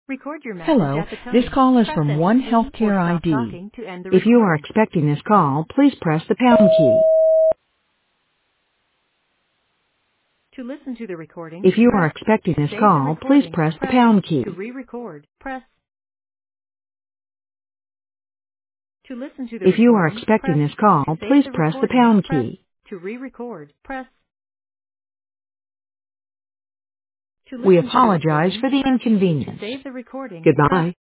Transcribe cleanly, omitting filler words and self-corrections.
Record your message Hello, at the this tone. call is Press from any One key or Healthcare stop ID. talking to end the If you are recording. expecting this call, please press the pound key. To listen to the recording, If you are press. expecting To this save the call, please recording, press the press. pound key. To re-record, press. To listen to the If you are recording, expecting press. this call, To save please the press the recording, pound press. key. To re-record, press. To We listen to the apologize recording, for the press. To inconvenience. save the recording, press. Goodbye.